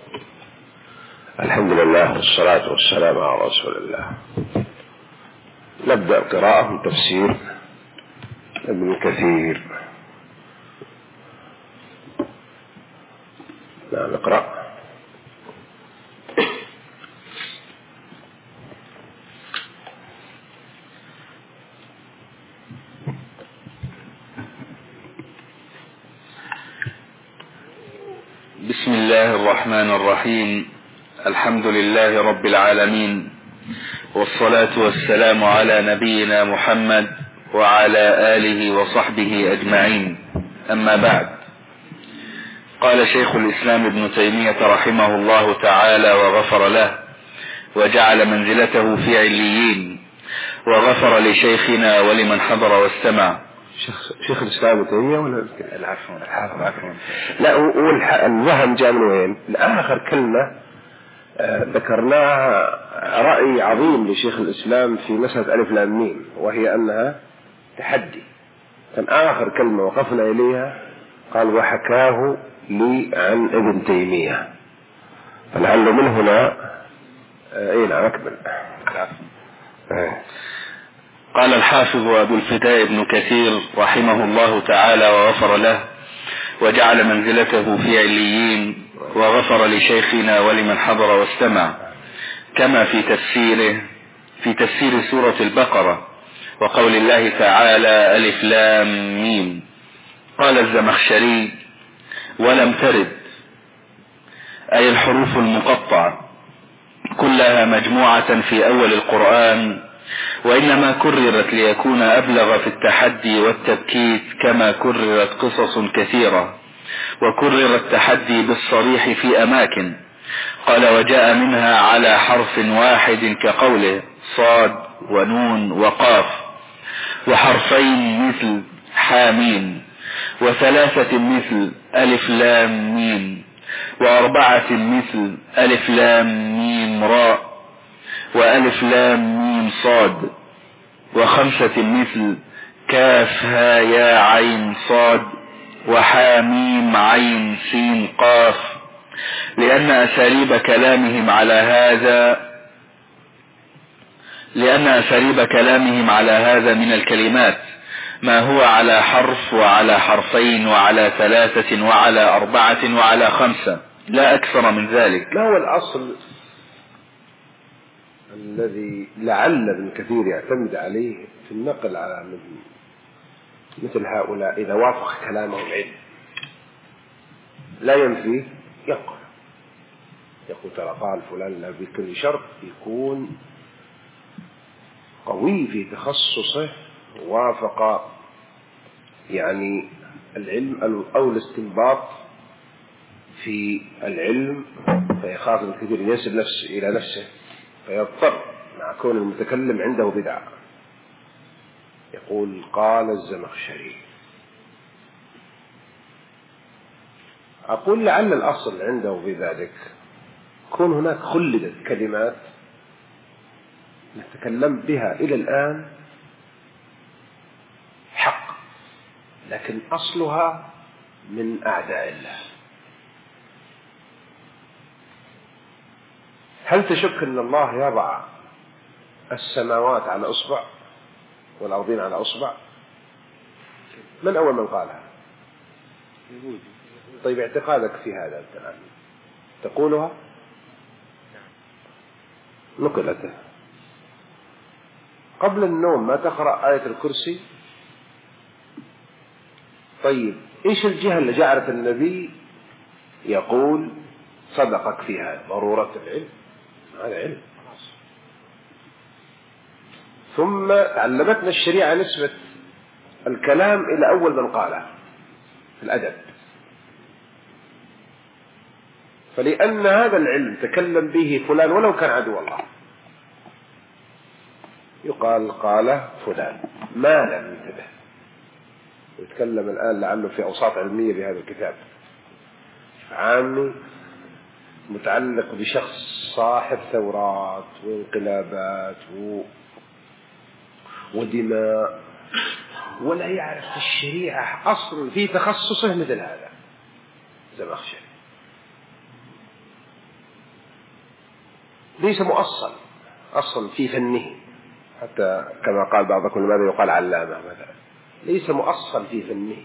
الحمد لله والصلاة والسلام على رسول الله. نبدأ قراءة من تفسير ابن كثير. نقرأ. بسم الله الرحمن الرحيم. الحمد لله رب العالمين، والصلاة والسلام على نبينا محمد وعلى آله وصحبه أجمعين. أما بعد، قال شيخ الإسلام ابن تيمية رحمه الله تعالى وغفر له، وجعل منزلته في عليين، وغفر لشيخنا ولمن حضر واستمع. شيخ الإسلام ابن تيمية ولا العفو؟ لا، الوهم جاء من وين؟ آخر كلمة ذكرناها رأي عظيم لشيخ الإسلام في مسألة ألف لام ميم، وهي أنها تحدي. كان آخر كلمة وقفنا إليها قال وحكاه لي عن ابن تيمية، فلعل من هنا نعم أكمل. قال الحافظ أبو الفداء ابن كثير رحمه الله تعالى وغفر له، وجعل منزلته في عليين، وغفر لشيخنا ولمن حضر واستمع، كما في تفسير سورة البقرة وقول الله تعالى ألف لام ميم. قال الزمخشري: ولم ترد، أي الحروف المقطعة كلها مجموعة في أول القرآن، وإنما كررت ليكون أبلغ في التحدي والتبكيت، كما كررت قصص كثيرة، وكرر التحدي بالصريح في أماكن. قال: وجاء منها على حرف واحد كقوله صاد ونون وقاف، وحرفين مثل حامين، وثلاثة مثل ألف لام ميم، وأربعة مثل ألف لام ميم راء، وألف لام ميم صاد، وخمسة مثل كاف ها يا عين صاد، وحاميم عين سين قاف، لأن أساليب كلامهم على هذا من الكلمات ما هو على حرف وعلى حرفين وعلى ثلاثة وعلى أربعة وعلى خمسة، لا أكثر من ذلك. ما هو الأصل الذي لعل ابن كثير يعتمد عليه في النقل على مثل هؤلاء؟ إذا وافق كلامه العلم لا ينفي، يقول ترى قال فلان، لا بكل شرط يكون قوي في تخصصه، وافق يعني العلم أو الاستنباط في العلم، فيخاف ابن كثير ينسب نفسه إلى نفسه، فيضطر مع كون المتكلم عنده بدعة. يقول قال الزمخشري. أقول لعل الأصل عنده في ذلك كون هناك خلدت كلمات نتكلم بها إلى الآن حق، لكن أصلها من أعداء الله. هل تشك أن الله يضع السماوات على أصبع والأرضين على أصبع؟ من أول من قالها؟ طيب اعتقادك في هذا الكلام تقولها؟ نقلته قبل النوم، ما تقرأ آية الكرسي؟ طيب إيش الجهة اللي جعلت النبي يقول صدقك فيها؟ ضرورة العلم، هذا علم. ثم علمتنا الشريعة نسبة الكلام إلى أول من قاله في الأدب، فلأن هذا العلم تكلم به فلان ولو كان عدو الله، يقال قال فلان ما لم ينتبه، ويتكلم الآن لعله في أوساط علمية بهذا الكتاب عامي متعلق بشخص صاحب ثورات وانقلابات ودماء، ولا يعرف في الشريعة أصل في تخصصه مثل هذا زمخشري. ليس مؤصل أصلا في فنه، حتى كما قال بعضكم لماذا يقال علامة مثلا، ليس مؤصل في فنه.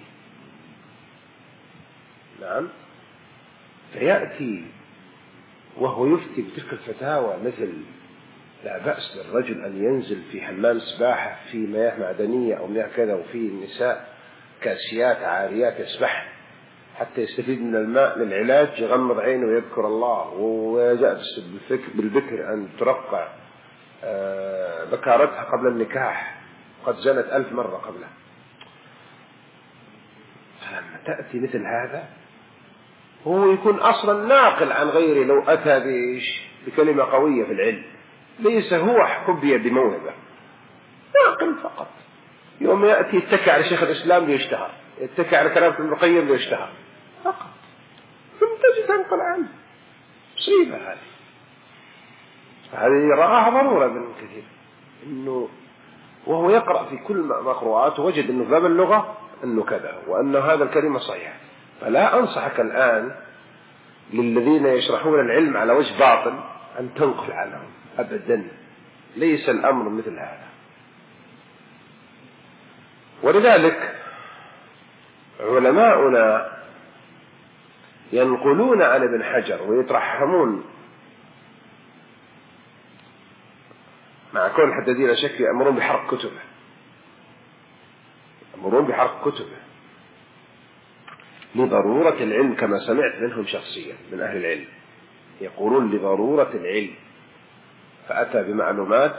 نعم. فيأتي وهو يفتي بتلك الفتاوى مثل لا بأس للرجل أن ينزل في حمام سباحة في مياه معدنية أو مياه كذا، وفي النساء كاسيات عاريات يسبحن حتى يستفيد من الماء للعلاج، يغمض عينه ويذكر الله، ويجلس بالبكر أن ترقع بكارتها قبل النكاح، قد زنت 1000 مرة قبله. فلما تأتي مثل هذا هو يكون أصلا ناقل عن غيره، لو أتى بكلمة قوية في العلم، ليس هو حبي بموهبة، ناقل فقط. يوم يأتي يتكى على شيخ الإسلام ليشتهر، يتكى على كلام ابن القيم ليشتهر فقط، ثم تجد تنقل عنه. مصيبة هذه رآها ضرورة ابن كثير، إنه وهو يقرأ في كل مقروءات وجد إنه باب اللغة إنه كذا، وأن هذا الكلمة صحيح. فلا أنصحك الآن للذين يشرحون العلم على وجه باطل أن تنقل عنهم أبدا، ليس الأمر مثل هذا. ولذلك علماؤنا ينقلون عن ابن حجر ويترحمون، مع كون الحدادين لا شك يأمرون بحرق كتبه، يأمرون بحرق كتبه لضرورة العلم، كما سمعت منهم شخصيا من أهل العلم يقولون لضرورة العلم، فأتى بمعلومات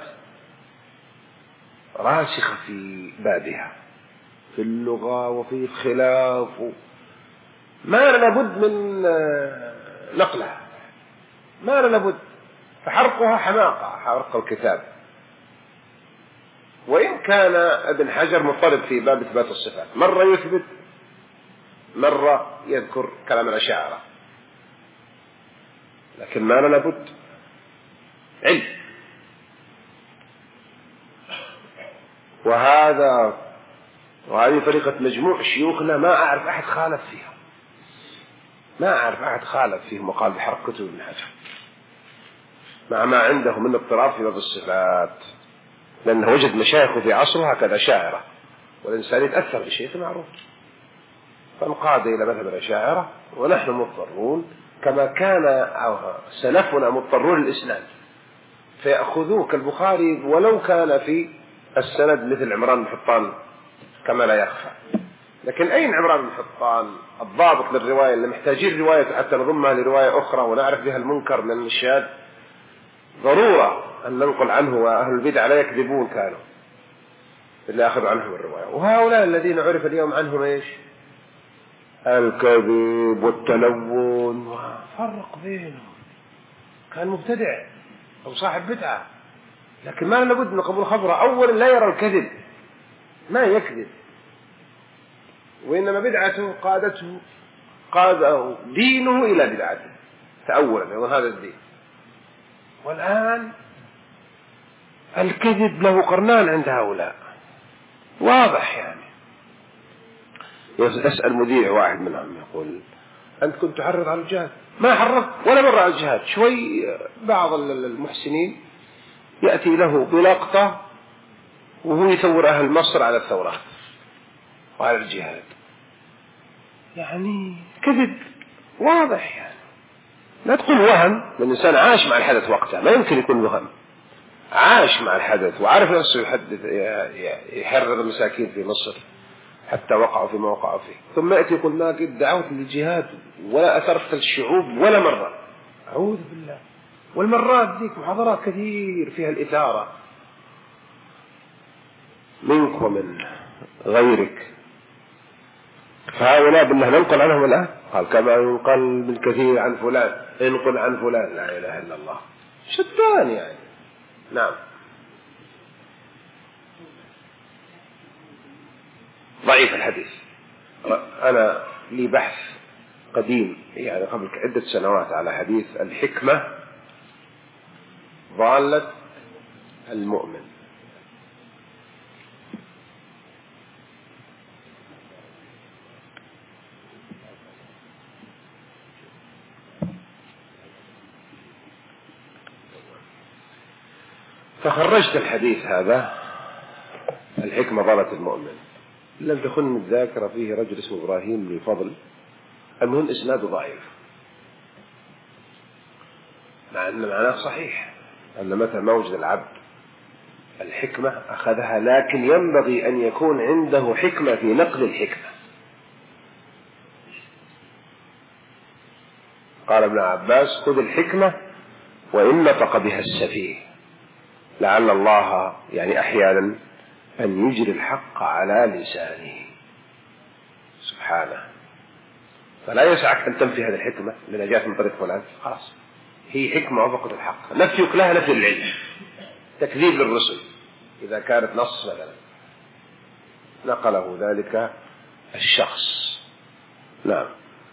راسخة في بابها في اللغة وفي الخلاف، ما لنا بد من نقلها، ما لنا بد. فحرقها حماقة، حرق الكتاب. وإن كان ابن حجر مضطرب في باب إثبات الصفات، مرة يثبت مرة يذكر كلام الأشاعرة، لكن ما لنا بد علم. وهذه طريقة مجموع شيوخنا، ما أعرف أحد خالف فيها، ما أعرف أحد خالف فيهم وقال بحرق كتب ابن حجر، مع ما عنده من اضطراب في باب الصفات، لأنه وجد مشايخه في عصره هكذا شاعرة، والإنسان يتأثر بشيء معروف، فانقاد إلى مذهب الأشاعرة. ونحن مضطرون كما كان سلفنا مضطرون للإسلام، فيأخذوه كالبخاري ولو كان في السند مثل عمران بن حطان كما لا يخفى. لكن أين عمران بن حطان الضابط للرواية اللي محتاجين رواية حتى نضمها لرواية أخرى ونعرف بها المنكر من الشاذ؟ ضرورة أن ننقل عنه، وأهل البدع لا يكذبون كانوا اللي أخذوا عنهم الرواية. وهؤلاء الذين عرف اليوم عنهم إيش؟ الكذب والتلون، وفرق بينهم، كان مبتدع أو صاحب بدعة، لكن ما لابد من قبول خبره. أولا لا يرى الكذب، ما يكذب، وإنما بدعته قاده دينه إلى بدعته تأولا، وهذا الدين. والآن الكذب له قرنان عند هؤلاء واضح. يعني يسأل مذيع واحد منهم يقول: أنت كنت تحرض على الجهاد؟ ما حرضت ولا مرة على الجهاد. شوي بعض المحسنين يأتي له بلقطة وهو يثور أهل مصر على الثورات وعلى الجهاد، يعني كذب واضح. يعني لا تقول وهم، الإنسان عاش مع الحدث وقتها، ما يمكن يكون وهم، عاش مع الحدث وعارف نفسه يحرر المساكين في مصر حتى وقعوا فيما وقعوا فيه، ثم يأتي يقول: ما قد دعوت للجهاد ولا أثرت الشعوب ولا مرة. أعوذ بالله. والمرات ذيك محاضرات كثير فيها الإثارة منك ومن غيرك. فهؤلاء بالله ننقل عنهم الآن، قال: كما ينقل بالكثير عن فلان انقل عن فلان. لا إله إلا الله، شتان يعني. نعم. ضعيف الحديث. أنا لي بحث قديم يعني قبل عدة سنوات على حديث الحكمة ضالة المؤمن. فخرجت الحديث هذا الحكمة ضالة المؤمن. لم تخن الذاكرة فيه رجل اسمه إبراهيم بن فضل، المهم إسناده ضعيف، مع أن معناه صحيح أن متى ما وجد العبد الحكمة أخذها، لكن ينبغي أن يكون عنده حكمة في نقل الحكمة. قال ابن عباس: خذ الحكمة وإن نطق بها السفيه، لعل الله يعني أحيانا أن يجري الحق على لسانه سبحانه، فلا يسعك أن تنفي هذه الحكمة لأنها جاءت من طريق فلان، خلاص هي حكمة وفقت الحق. نفيك لها نفي العلم، تكذيب للرسل إذا كانت نص مثلا نقله ذلك الشخص. نعم.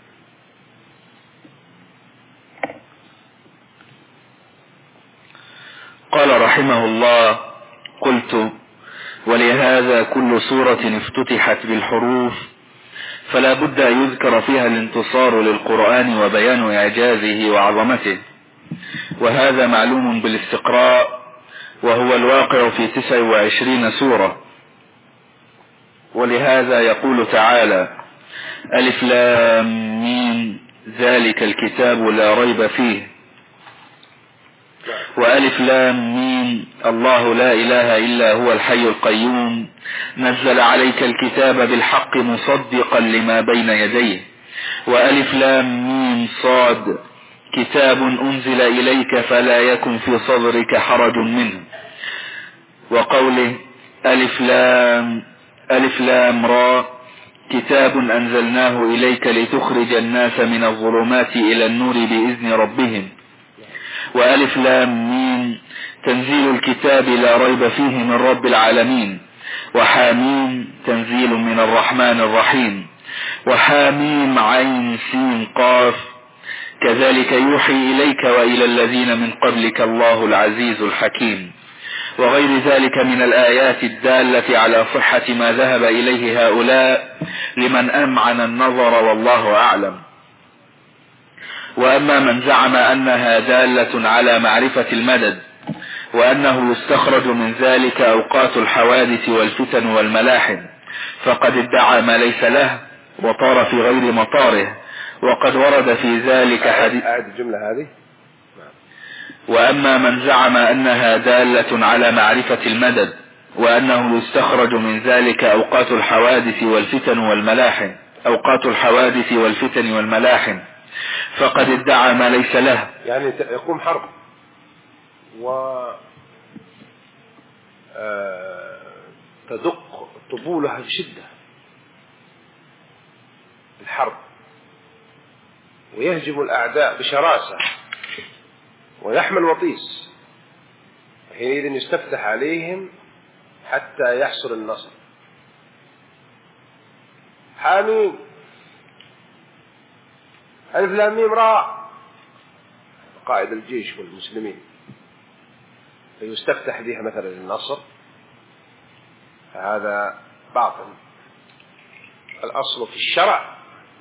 قال رحمه الله: قلت: ولهذا كل سورة افتتحت بالحروف فلا بد أن يذكر فيها الانتصار للقرآن وبيان إعجازه وعظمته، وهذا معلوم بالاستقراء، وهو الواقع في 29 سورة. ولهذا يقول تعالى: ألف لام ميم ذلك الكتاب لا ريب فيه، وألف لام ميم الله لا إله إلا هو الحي القيوم نزل عليك الكتاب بالحق مصدقا لما بين يديه، وألف لام ميم صاد كتاب أنزل إليك فلا يكن في صدرك حرج منه، وقوله ألف لام را كتاب أنزلناه إليك لتخرج الناس من الظلمات إلى النور بإذن ربهم، وألف لام ميم تنزيل الكتاب لا ريب فيه من رب العالمين، وحاميم تنزيل من الرحمن الرحيم، وحاميم عين سين قاف كذلك يوحي إليك وإلى الذين من قبلك الله العزيز الحكيم، وغير ذلك من الآيات الدالة على صحة ما ذهب إليه هؤلاء لمن أمعن النظر والله أعلم. وأما من زعم أنها دالة على معرفة المدد وأنه يستخرج من ذلك أوقات الحوادث والفتن والملاحم فقد ادعى ما ليس له وطار في غير مطاره، وقد ورد في ذلك حديث. الجملة هذه. وأما من زعم أنها دالة على معرفة المدد وأنه يستخرج من ذلك أوقات الحوادث والفتن والملاحم فقد ادعى ما ليس له. يعني يقوم حرب تدق طبولها بشدة الحرب، ويهجم الأعداء بشراسة ويحمل وطيس، حينئذ يستفتح عليهم حتى يحصل النصر. حاميم ألف لام ميم را قائد الجيش والمسلمين، فيستفتح بها مثلا النصر، فهذا باطل. الأصل في الشرع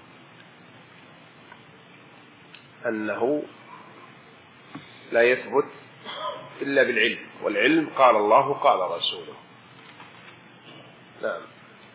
أنه لا يثبت إلا بالعلم، والعلم قال الله قال رسوله. نعم.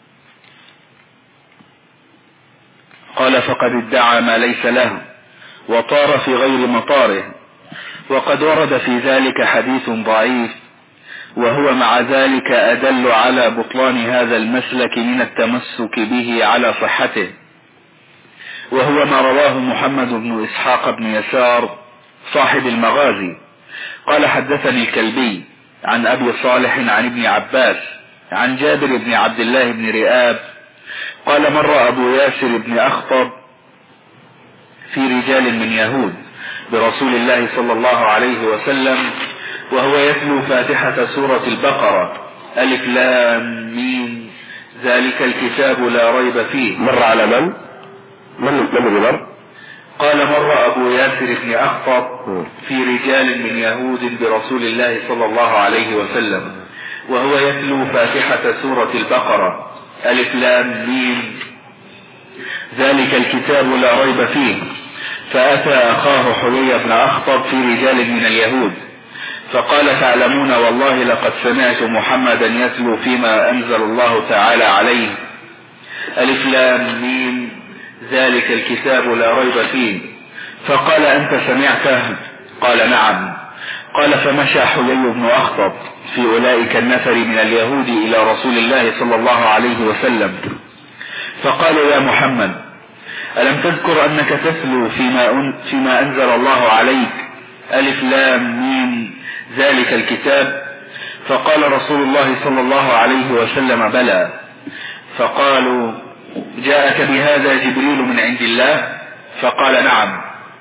قال: فقد ادعى ما ليس له وطار في غير مطاره، وقد ورد في ذلك حديث ضعيف، وهو مع ذلك أدل على بطلان هذا المسلك من التمسك به على صحته، وهو ما رواه محمد بن إسحاق بن يسار صاحب المغازي قال: حدثني الكلبي عن أبي صالح عن ابن عباس عن جابر بن عبد الله بن رئاب قال: مر أبو ياسر بن أخطب في رجال من يهود برسول الله صلى الله عليه وسلم وهو يتلو فاتحة سورة البقرة ألف لام ميم ذلك الكتاب لا ريب فيه. مر على من مر؟ قال: مر أبو ياسر بن أخطب في رجال من يهود برسول الله صلى الله عليه وسلم وهو يتلو فاتحة سورة البقرة ألف لام ميم ذلك الكتاب لا ريب فيه، فأتى أخاه حيي بن أخطب في رجال من اليهود فقال تعلمون والله لقد سمعت محمدا يتلو فيما أنزل الله تعالى عليه ألف لام ميم ذلك الكتاب لا ريب فيه. فقال أنت سمعته؟ قال نعم. قال فمشى حيي بن أخطب في أولئك النفر من اليهود إلى رسول الله صلى الله عليه وسلم فقال يا محمد ألم تذكر أنك تتلو فيما أنزل الله عليك ألف لام ميم ذلك الكتاب؟ فقال رسول الله صلى الله عليه وسلم بلى. فقالوا جاءك بهذا جبريل من عند الله؟ فقال نعم.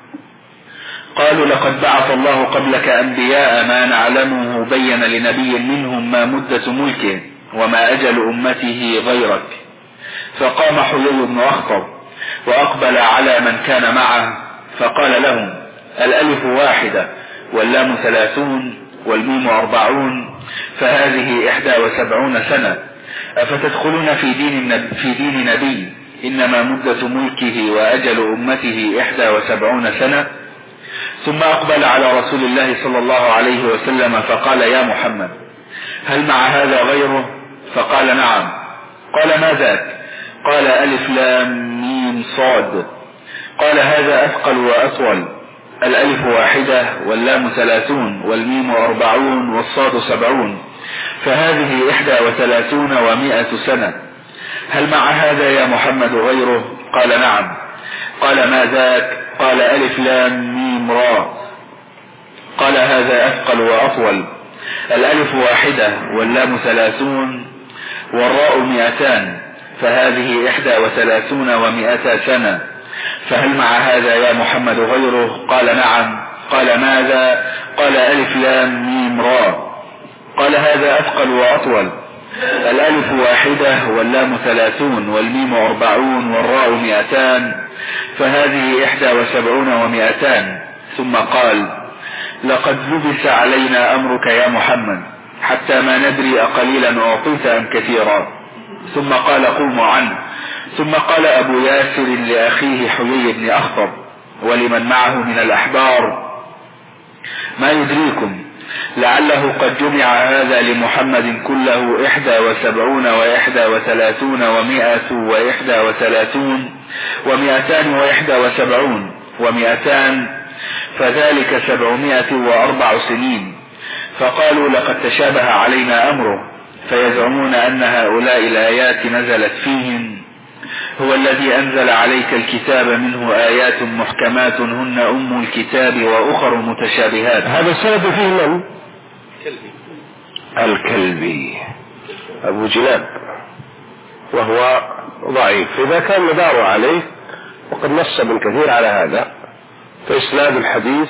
قالوا لقد بعث الله قبلك أنبياء ما نعلمه بين لنبي منهم ما مدة ملكه وما أجل أمته غيرك. فقام حيي بن أخطب وأقبل على من كان معه فقال لهم الألف 1 واللام 30 والميم 40 فهذه 71 سنة. أفتدخلون في دين نبي إنما مدة ملكه وأجل أمته 71 سنة؟ ثم أقبل على رسول الله صلى الله عليه وسلم فقال يا محمد هل مع هذا غيره؟ فقال نعم. قال ما ذاك؟ قال ألف لام ميم صاد. قال هذا أثقل وأطول، الألف 1 واللام 30 والميم 40 والصاد 70 فهذه 31 و100 سنة. هل مع هذا يا محمد غيره؟ قال نعم. قال ما ذاك؟ قال ألف لام ميم را. قال هذا أثقل وأطول، الألف 1 واللام 30 والراء 200 فهذه 31 و100 سنة. فهل مع هذا يا محمد غيره؟ قال نعم. قال ماذا؟ قال ألف لام ميم را. قال هذا أثقل وأطول، الألف 1 واللام 30 والميم 40 والراء 200 فهذه 71 و200. ثم قال لقد لبس علينا أمرك يا محمد حتى ما ندري أقليلا أعطيت أم كثيرا. ثم قال قوموا عنه. ثم قال أبو ياسر لأخيه حيي بن أخطب ولمن معه من الأحبار ما يدريكم لعله قد جمع هذا لمحمد كله 71 و31 و100 و31 و271 و200 فذلك 704 سنين. فقالوا لقد تشابه علينا أمره فيزعمون أن هؤلاء الآيات نزلت فيهم. هو الذي أنزل عليك الكتاب منه آيات محكمات هن أم الكتاب وأخر متشابهات. هذا السند فيه من؟ الكلبي أبو جلاب وهو ضعيف. إذا كان مدار عليه وقد نص ابن كثير على هذا فإسناد الحديث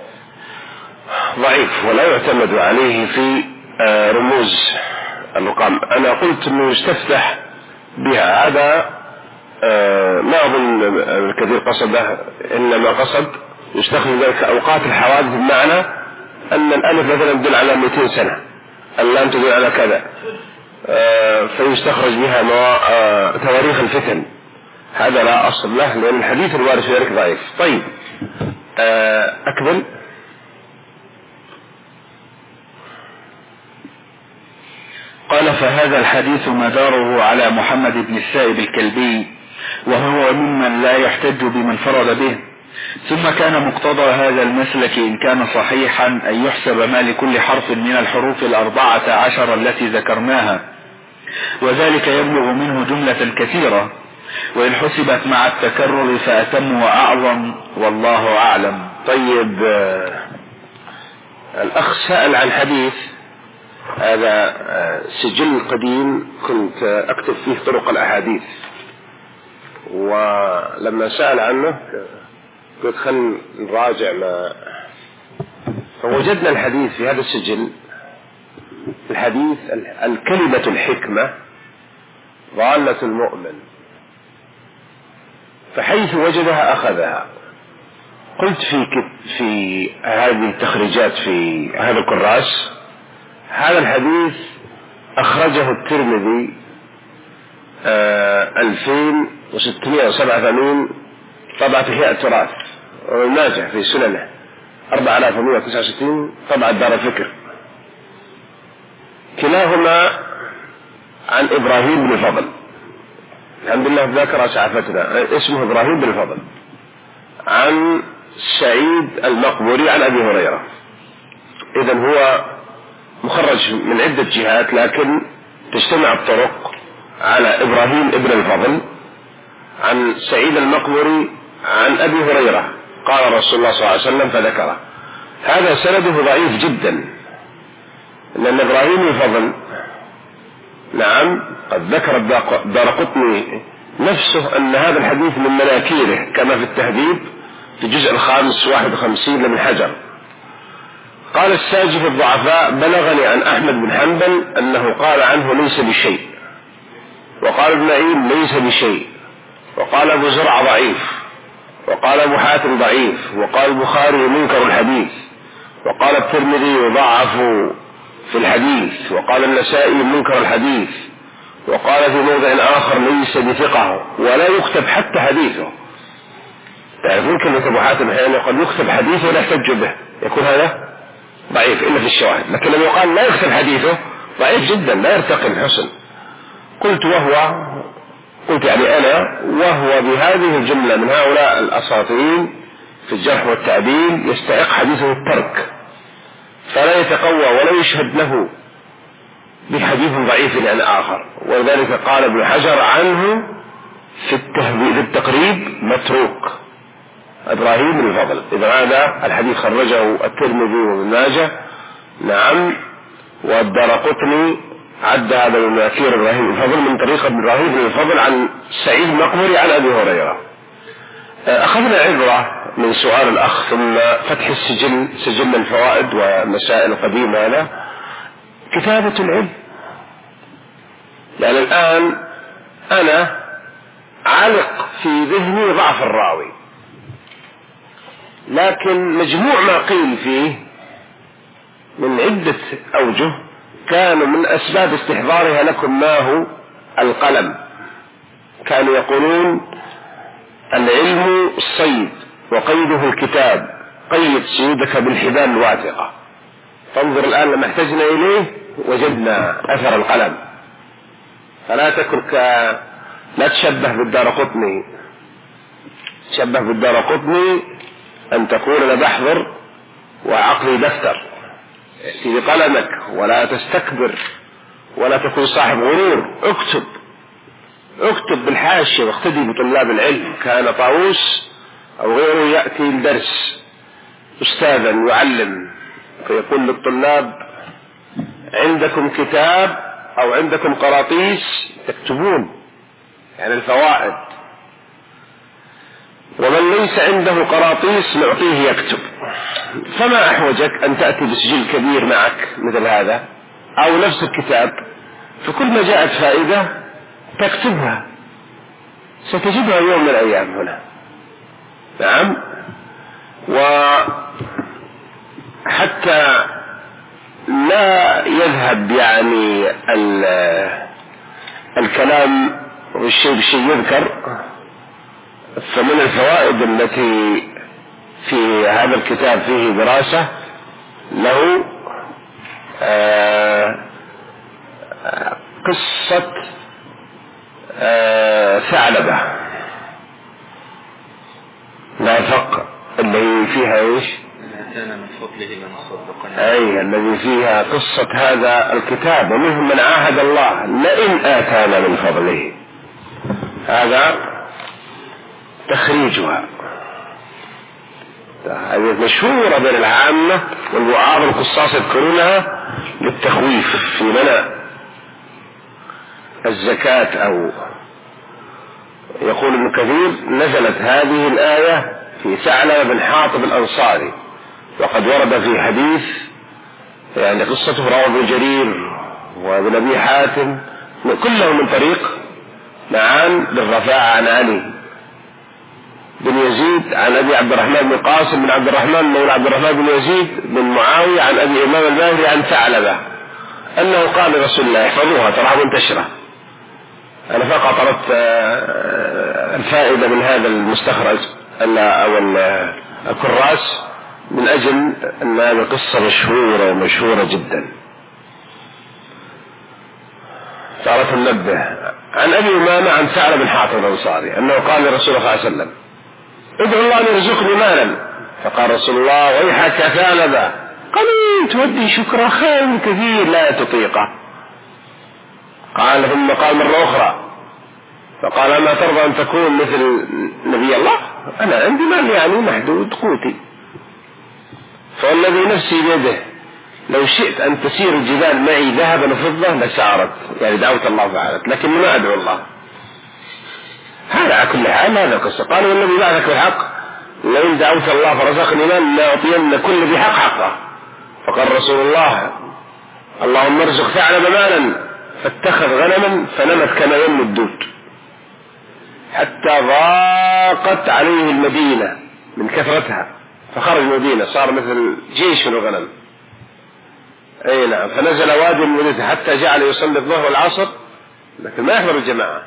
ضعيف ولا يعتمد عليه في رموز المقام. أنا قلت أنه يستفتح بها، هذا ما أظن الكثير قصده، إنما قصد يستخدم ذلك أوقات الحوادث بمعنى أن الألف مثلا تدل على 200 سنة، اللام تدل على كذا، فيستخرج بها تواريخ الفتن. هذا لا أصل له لأن الحديث الوارد في ذلك ضعيف. طيب أكمل. قال فهذا الحديث مداره على محمد بن السائب الكلبي وهو ممن لا يحتج بمن فرد به. ثم كان مقتضى هذا المسلك إن كان صحيحا أن يحسب ما لكل حرف من الحروف 14 التي ذكرناها، وذلك يبلغ منه جملة كثيرة، وإن حسبت مع التكرر فأتم وأعظم والله أعلم. طيب الأخ سأل عن حديث، هذا سجل قديم كنت أكتب فيه طرق الأحاديث، ولما سأل عنه قلت خلنا نراجع ما فوجدنا الحديث في هذا السجل. الحديث الكلمة الحكمة ضالة المؤمن، فحيث وجدها أخذها. قلت في هذه التخريجات في هذا الكراس هذا الحديث أخرجه الترمذي 2687 طبعة إحياء التراث، والناجح في سننه 4169 طبعا دار الفكر. كلاهما عن إبراهيم بن فضل، الحمد لله الذاكرة سعفتنا، اسمه إبراهيم بن فضل، عن سعيد المقبوري عن أبي هريرة. إذن هو مخرج من عدة جهات، لكن تجتمع الطرق على إبراهيم بن الفضل عن سعيد المقبوري عن أبي هريرة قال رسول الله صلى الله عليه وسلم فذكره. هذا سنده ضعيف جدا، لأن إبراهيم بن الفضل نعم قد ذكر الدارقطني نفسه أن هذا الحديث من مناكيره كما في التهذيب في الجزء الخامس 51 لابن حجر. قال الساجي في الضعفاء: بلغني عن أحمد بن حنبل أنه قال عنه ليس بشيء، وقال ابن معين ليس بشيء، وقال أبو زرع ضعيف، وقال أبو حاتم ضعيف، وقال البخاري منكر الحديث، وقال الترمذي يضعف في الحديث، وقال النسائي منكر الحديث، وقال في موضع آخر ليس بثقة ولا يكتب حتى حديثه. تعرفون كلمة أبو حاتم أحيانا يقول يكتب حديثه ولا يحتج به، يكون هذا ضعيف إلا في الشواهد، لكن لما يقال لا يكتب حديثه ضعيف جدا لا يرتقي الحسن. قلت يعني أنا وهو بهذه الجملة من هؤلاء الأساطين في الجرح والتعديل يستحق حديثه الترك، فلا يتقوى ولا يشهد له بحديث ضعيف عن آخر. ولذلك قال ابن حجر عنه في التقريب متروك إبراهيم بن الفضل. إذا هذا الحديث خرجه الترمذي وابن ماجه نعم، والدارقطني عد هذا من مناكير إبراهيم بن الفضل من طريق إبراهيم بن الفضل عن سعيد المقبوري عن أبي هريرة. أخذنا عبرة من سؤال الأخ ثم فتح سجل الفوائد ومسائل القديمة هذا كتابة العلم. يعني الآن أنا علق في ذهني ضعف الراوي، لكن مجموع ما قيل فيه من عدة أوجه كانوا من أسباب استحضارها لكم ما هو القلم. كانوا يقولون العلم الصيد وقيده الكتاب، قيد صيدك بالحبال الواثقة. فانظر الآن لما احتجنا إليه وجدنا أثر القلم. فلا تكن لا تشبه بالدارقطني، تشبه بالدارقطني أن تقول أنا بحضر وعقلي دفتر، ائتي بقلمك ولا تستكبر ولا تكون صاحب غرور. اكتب بالحاشية واقتدي بطلاب العلم. كان طاووس أو غيره يأتي الدرس أستاذا يعلم فيقول للطلاب عندكم كتاب أو عندكم قراطيس تكتبون يعني الفوائد، ومن ليس عنده قراطيس نعطيه يكتب. فما أحوجك أن تأتي بسجل كبير معك مثل هذا أو نفس الكتاب، فكل ما جاءت فائدة تكتبها ستجدها يوم من الأيام هنا. نعم. وحتى لا يذهب يعني الكلام والشيء بالشيء يذكر، فمن الفوائد التي في هذا الكتاب فيه دراسة له قصة ثعلبة لا فق اللي فيها ايش؟ من فضله لنصدقن. اي الذي فيها قصة هذا الكتاب، ومنهم من عاهد الله لئن آتانا من فضله. هذا تخريجها، هذه مشهورة بين العامة والوعاظ القصاص يذكرونها للتخويف في منع الزكاة. أو يقول ابن كثير نزلت هذه الآية في ثعلبة بن حاطب الأنصاري، وقد ورد في حديث يعني قصته رواه ابن جرير وابن أبي حاتم كله من طريق نعم بالرفاعة عن علي بن يزيد عن أبي عبد الرحمن بن قاسم بن عبد الرحمن مولى عبد الرحمن بن يزيد بن معاوية عن أبي إمام الباهلي عن ثعلبة أنه قال لرسول الله احفظوها تراها منتشرة. أنا فقط أردت الفائدة من هذا المستخرج أو الكراس من أجل أن هذه قصة مشهورة ومشهورة جدا. تارة ننبه عن أبي أمامة عن ثعلب بن حاتم الأنصاري أنه قال لرسول الله صلى الله عليه وسلم: ادعو الله أن يرزقني مالا. فقال رسول الله: ويحك ثعلبة، قليل تودي شكر خير كثير لا تطيقه. قال ثم قال مرة أخرى فقال: أما ترضى أن تكون مثل نبي الله؟ أنا عندي مال يعني محدود قوتي، فالذي نفسي بيده لو شئت أن تسير الجبال معي ذهبا وفضة لسارت، يعني دعوت الله فعلت، لكن ما أدعو الله. هذا على كل حال هذا القصة. قال: والذي بعثك بالحق لئن دعوت الله فرزقني مال لأعطين كل ذي حق حقه. فقال رسول الله: اللهم ارزق ثعلب مالا، فاتخذ غنما فنمت كما ينمو الدود، حتى ضاقت عليه المدينة من كثرتها، فخرج المدينة صار مثل جيش من الغنم. اي نعم. فنزل وادي المدينة حتى جعل يصلي الظهر والعصر لكن ما يحضر الجماعة،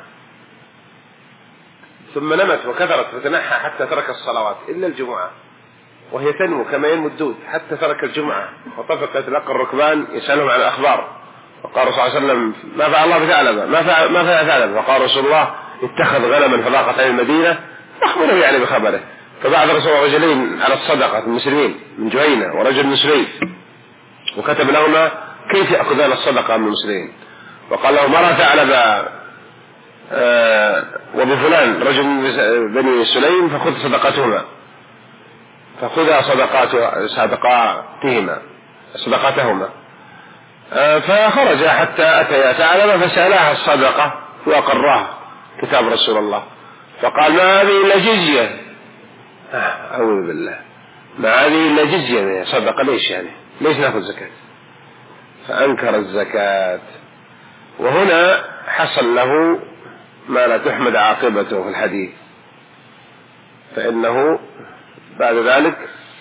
ثم نمت وكثرت فتنحى حتى ترك الصلوات إلا الجمعة، وهي تنمو كما ينمو الدود حتى ترك الجمعة، وطفق يتلقى الركبان يسألهم عن الأخبار. فقال رسول الله صلى الله عليه وسلم: ما فعل الله بثعلبة؟ ما فعل ثعلبة؟ فقال رسول الله: اتخذ غنما فضاقت عليه المدينة، أخبره يعني بخبره. فبعث رسول الله رجلين على الصدقة المسلمين من جهينة ورجل من سليم، وكتب لهما كيف يأخذان الصدقة من المسلمين، وقال لهم: مرى ثعلبة وبفلان رجل من بني سليم فخذ صدقتهما، فخذ صدقاتهما. فخرج حتى أتيا ثعلبة فسألها الصدقة وأقرها كتاب رسول الله، فقال: ما هذه إلا جزية. أعوذ بالله، ما هذه إلا جزية صدقة، ليش يعني ليش نأخذ زكاة؟ فأنكر الزكاة. وهنا حصل له ما لا تحمد عاقبته في الحديث، فإنه بعد ذلك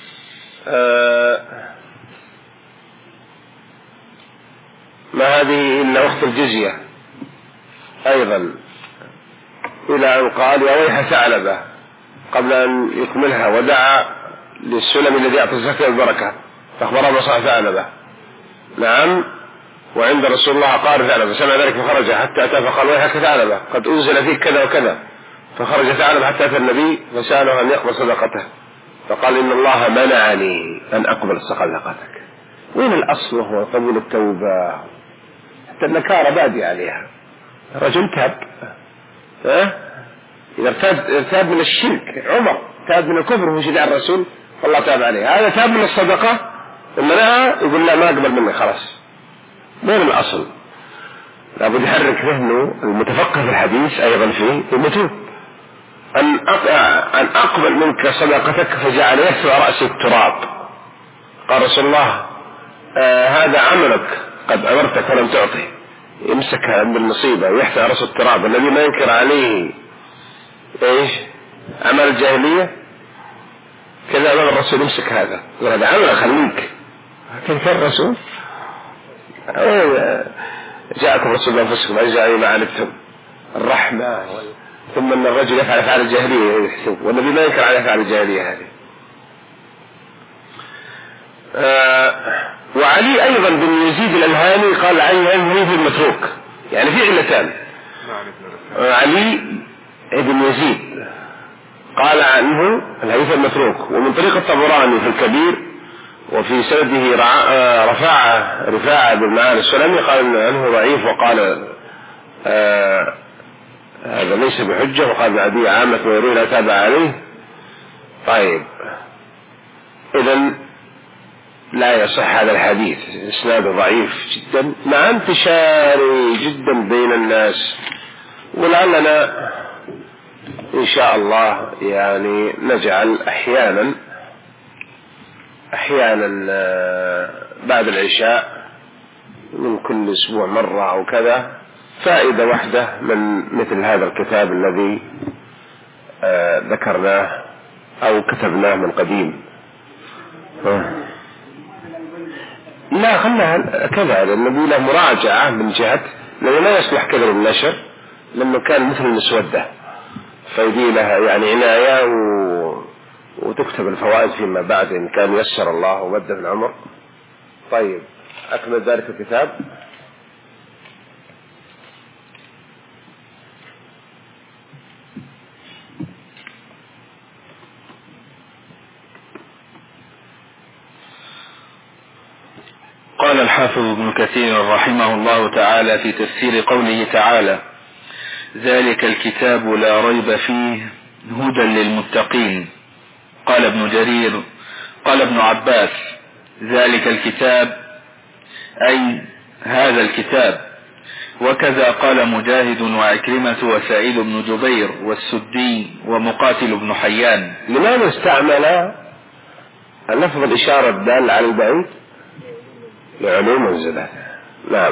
ما هذه إلا أخت الجزية أيضا، إلى أن قال: يا ويح ثعلبة قبل أن يكملها، ودعا للسلم الذي يعطي الزكاة البركة، فأخبره بصاح ثعلبة. نعم. وعند رسول الله قال ثعلبة، سمع ذلك فخرج حتى أتى فقال: ويحك ثعلبة قد أنزل فيك كذا وكذا. فخرج ثعلبة حتى أتى النبي فسأله أن يقبل صدقته، فقال: إن الله منعني أن أقبل صدقتك. وين الأصل وهو قبول التوبة؟ حتى النكارة بادي عليها، رجل تاب، إذا ارتاب من الشرك، عمر تاب من الكفر وهو شجاع الرسول والله تاب عليه، هذا تاب من الصدقة لما لها يقول: لا ما أقبل منك خلاص. وين الأصل؟ لابد يحرك ذهنه المتفقه في الحديث أيضا فيه المتوب أن أقبل منك صدقتك، فجعل يحثو رأس التراب. قال رسول الله: هذا عملك قد أمرتك ولم تعطي، يمسكها بالمصيبة ويحثو رأس التراب الذي ما ينكر عليه ايش عمل الجاهلية، كذا أمام الرسول يمسك هذا يقول: هذا عمل خليك. كيف الرسول؟ جاءكم رسول الله أنفسكم أجزاء ما عنتم الرحمة، ثم أن الرجل يفعل أفعال الجاهلية والنبي ما ينكر على أفعال الجاهلية هذه. وعلي أيضا بن يزيد الألهاني قال عنه في المتروك، يعني في علتان. علي بن يزيد قال عنه الحديث المتروك، ومن طريق الطبراني في الكبير وفي سنده رفاعة بن معان السلمي قال عنه ضعيف، وقال هذا ليس بحجة، وقال بعدي عامة ويروي لا تابع عليه. طيب إذن لا يصح هذا الحديث، إسناده ضعيف جدا مع انتشاره جدا بين الناس، ولعلنا إن شاء الله يعني نجعل أحيانا بعد العشاء من كل أسبوع مرة أو كذا فائدة واحدة من مثل هذا الكتاب الذي ذكرناه أو كتبناه من قديم. لا خلنا كذا، لأنه له مراجعة من جهة، لأنه لا يصلح كذا للنشر، لأنه كان مثل المسودة فيدي لها يعني عناية وتكتب الفوائد فيما بعد إن كان يسر الله ومد في العمر. طيب أكمل ذلك الكتاب. قال الحافظ ابن كثير رحمه الله تعالى في تفسير قوله تعالى: ذلك الكتاب لا ريب فيه هدى للمتقين. قال ابن جرير: قال ابن عباس: ذلك الكتاب أي هذا الكتاب. وكذا قال مجاهد وعكرمة وسعيد بن جبير والسدي ومقاتل بن حيان. لماذا استعمل اللفظ الإشارة الدال على البعيد؟ لعلوم منزلته. نعم.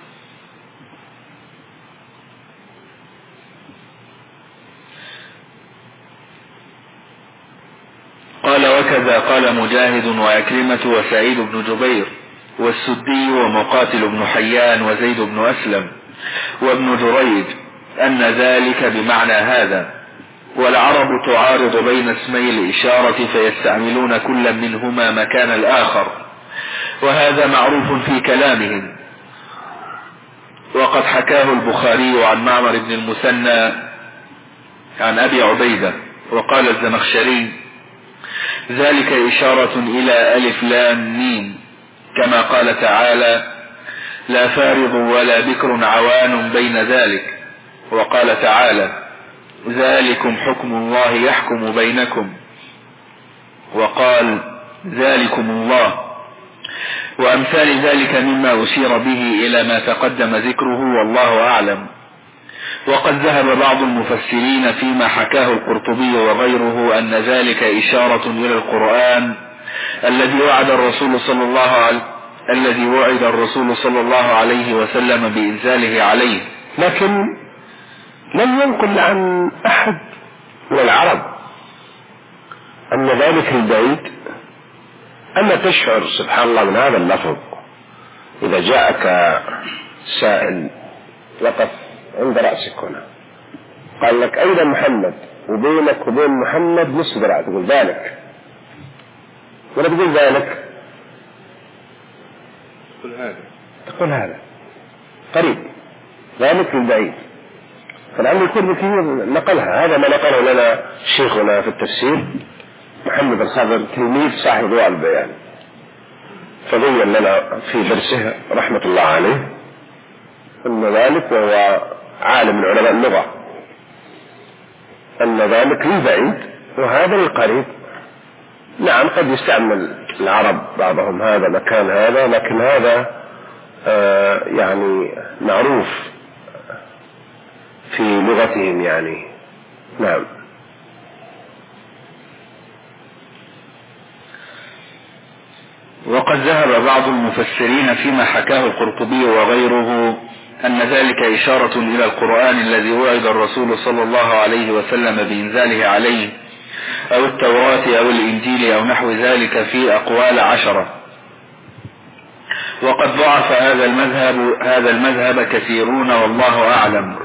قال: وكذا قال مجاهد وعكرمة وسعيد بن جبير والسدي ومقاتل بن حيان وزيد بن أسلم وابن جريج أن ذلك بمعنى هذا. والعرب تعارض بين اسمي الإشارة فيستعملون كل منهما مكان الآخر، وهذا معروف في كلامهم. وقد حكاه البخاري عن معمر بن المثنى عن أبي عبيدة. وقال الزمخشري: ذلك إشارة إلى ألف لام ميم، كما قال تعالى: لا فارض ولا بكر عوان بين ذلك. وقال تعالى: ذلكم حكم الله يحكم بينكم. وقال: ذلكم الله. وأمثال ذلك مما أشير به إلى ما تقدم ذكره، والله أعلم. وقد ذهب بعض المفسرين فيما حكاه القرطبي وغيره أن ذلك إشارة إلى القرآن الذي وعد الرسول صلى الله عليه وسلم بإنزاله عليه. لكن لم ينقل عن أحد من العرب أن ذلك البعيد. أما تشعر سبحان الله من هذا اللفظ إذا جاءك سائل وقف عند رأسك هنا قال لك: أين محمد؟ وبينك وبين محمد نصف ذراع، تقول ذلك ولا تقول ذلك؟ تقول هذا قريب، ذلك البعيد. فالعلم يكون بكثير نقلها. هذا ما نقله لنا شيخنا في التفسير محمد الخضر تلميذ صاحب ضوء البيان، فبين لنا في درسه رحمة الله عليه أن ذلك، وهو عالم من علماء اللغة، أن ذلك للبعيد وهذا للقريب. نعم قد يستعمل العرب بعضهم هذا مكان هذا، لكن هذا يعني معروف في لغتهم يعني. نعم. وقد ذهب بعض المفسرين فيما حكاه القرطبي وغيره أن ذلك إشارة إلى القرآن الذي وعد الرسول صلى الله عليه وسلم بإنزاله عليه، أو التوراة أو الإنجيل أو نحو ذلك، في أقوال 10. وقد ضعف هذا المذهب كثيرون والله أعلم.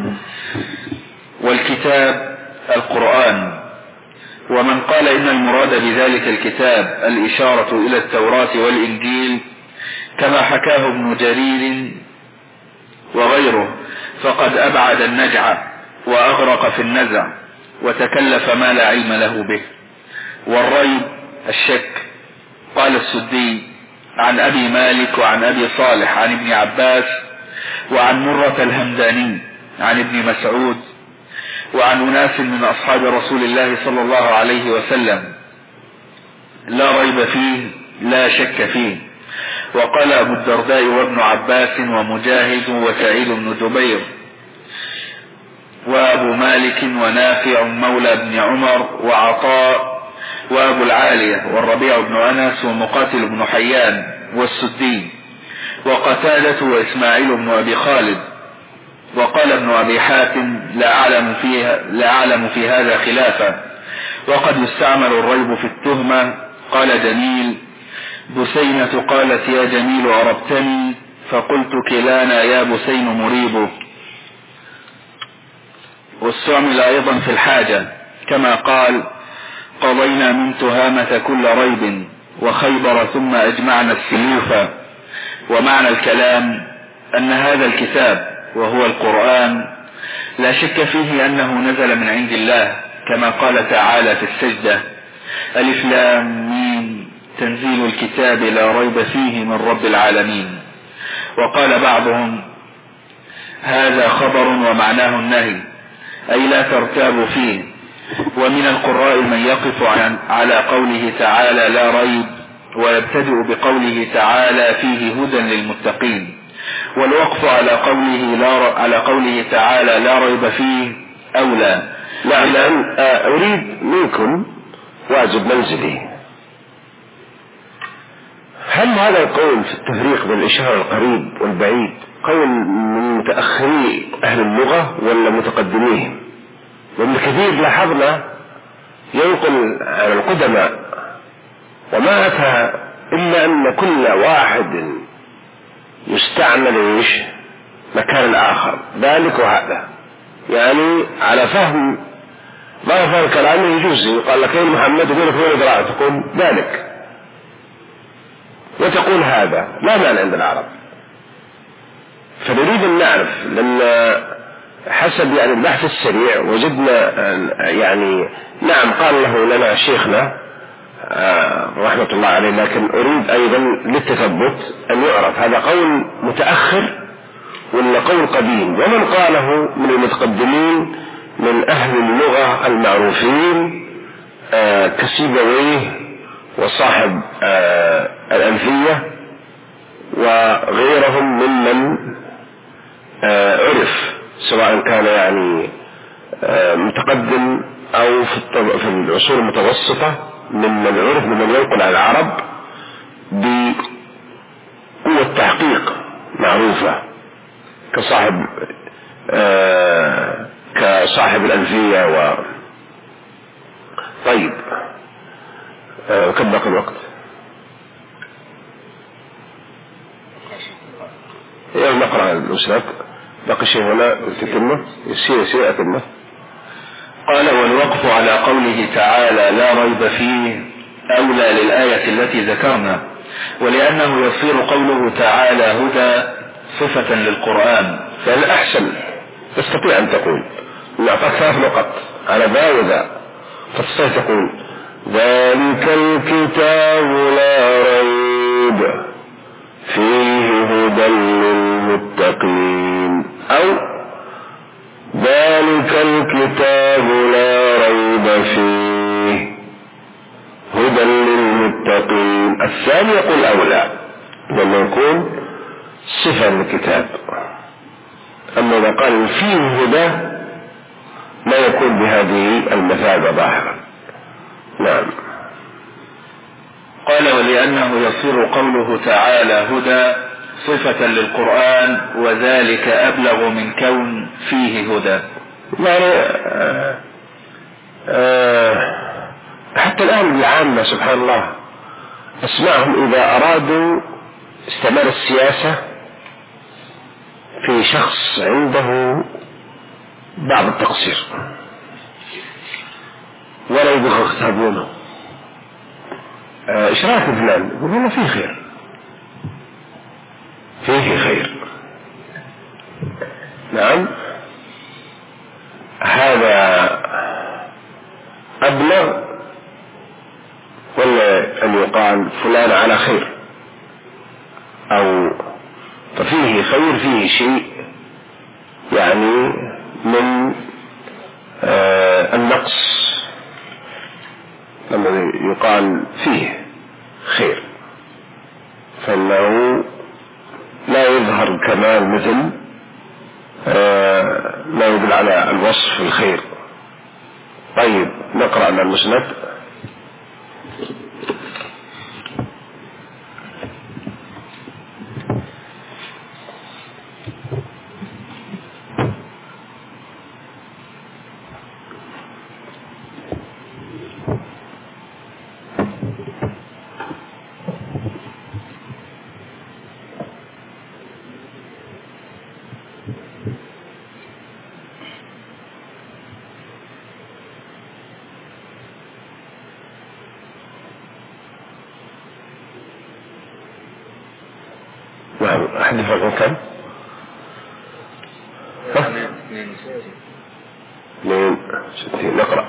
والكتاب القرآن. ومن قال إن المراد بذلك الكتاب الإشارة إلى التوراة والإنجيل كما حكاه ابن جرير وغيره فقد أبعد النجع وأغرق في النزع وتكلف ما لا علم له به. والريب الشك. قال السدي عن أبي مالك وعن أبي صالح عن ابن عباس وعن مرة الهمداني عن ابن مسعود وعن أناس من أصحاب رسول الله صلى الله عليه وسلم: لا ريب فيه لا شك فيه. وقال أبو الدرداء وابن عباس ومجاهد وسعيد بن جبير وأبو مالك ونافع مولى بن عمر وعطاء وأبو العالية والربيع بن أنس ومقاتل بن حيان والسدي وقتادة وإسماعيل بن أبي خالد. وقال ابن أبي حاتم: لا أعلم في هذا خلافا، وقد يستعمل الريب في التهمة. قال جميل: بسينة قالت: يا جميل أربتني؟ فقلت: كلانا يا بسين مريب. واستعمل أيضا في الحاجة كما قال: قضينا من تهامة كل ريب وخيبر ثم أجمعنا السيوف. ومعنى الكلام أن هذا الكتاب وهو القرآن لا شك فيه أنه نزل من عند الله، كما قال تعالى في السجدة: ألف لام ميم تنزيل الكتاب لا ريب فيه من رب العالمين. وقال بعضهم: هذا خبر ومعناه النهي، أي لا ترتابوا فيه. ومن القراء من يقف على قوله تعالى لا ريب ويبتدئ بقوله تعالى فيه هدى للمتقين، والوقف على قوله تعالى لا ريب فيه أولى. لأن أريد منكم واجب منزلي. هل هذا القول في التفريق بين الإشارة القريب والبعيد قول من متأخري أهل اللغة ولا متقدميهم؟ وابن كثير لاحظنا ينقل عن القدماء وما أتى إلا أن كل واحد يستعمل مكان الآخر، ذلك وهذا، يعني على فهم ما فهم كلامه يجوز. يقال لك يا محمد يقول لك وين قراءة، تقول ذلك وتقول هذا، لا معنى عند العرب. فنريد أن نعرف، لأن حسب يعني البحث السريع وجدنا يعني نعم قال له لنا شيخنا رحمة الله عليه، لكن أريد أيضا للتثبت أن يعرف هذا قول متأخر ولا قول قديم، ومن قاله من المتقدمين من أهل اللغة المعروفين كسيبويه وصاحب الألفية وغيرهم ممن عرف، سواء كان يعني متقدم أو في العصور المتوسطة، ممن عرف ممن ينقل عن العرب بقوة تحقيق معروفة كصاحب الألفية طيب كم بقى الوقت؟ يعني نقرأ الأسلاب بقي شيء هنا تتمه يسير أتمه. قال: والوقف على قوله تعالى لا ريب فيه أولى للآية التي ذكرنا، ولأنه يصير قوله تعالى هدى صفة للقرآن. فالأحسن تستطيع أن تقول نعطاك 3 نقط على ذا وذا، فتستطيع تقول ذلك الكتاب لا ريب فيه هدى للمتقين، أو ذلك الكتاب لا ريب فيه هدى للمتقين. الثاني يقول أولى لما يكون صفة للكتاب، أما إذا قال فيه هدى لا يكون بهذه المثابة ظاهرا. نعم. قال: ولأنه يصير قوله تعالى هدى صفة للقرآن، وذلك أبلغ من كون فيه هدى. يعني حتى الآن العامة سبحان الله أسمعهم إذا أرادوا استعمال السياسة في شخص عنده بعض التقصير ولا يبغوا يختارونه، ايش رايك فلان؟ يقول والله فيه خير، فيه خير. نعم، هذا أبلغ ولا أن يقال فلان على خير، أو ففيه خير، فيه شيء يعني من النقص لما يقال فيه خير، فإنه لا يظهر كمال مثل لا يدل على الوصف الخير. طيب نقرأ على المسند. نعم. أحد رقم كم؟ 62. نقرأ.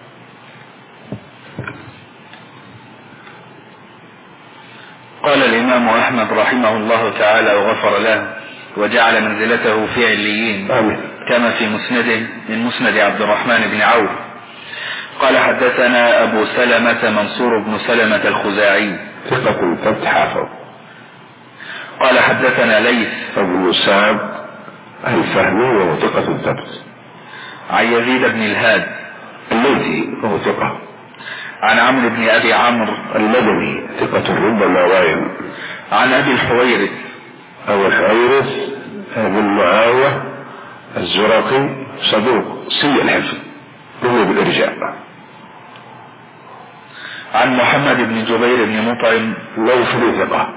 قال الإمام أحمد رحمه الله تعالى وغفر له وجعل منزلته في عليين كما في مسنده من مسند عبد الرحمن بن عوف قال حدثنا أبو سلمة منصور بن سلمة الخزاعي ثقة ثبت حافظ. قال حدثنا ليث بن سعد الفهمي وهو ثقة ثبت عن يزيد بن الهاد الليثي وهو ثقة عن عمرو بن أبي عمرو المدني ثقة ربما وهم عن أبي الحويرث أو الحويرث بن معاوية الزرقي صدوق سيء الحفظ وهو بالإرجاء. عن محمد بن جبير بن مطعم ليثي ثقة.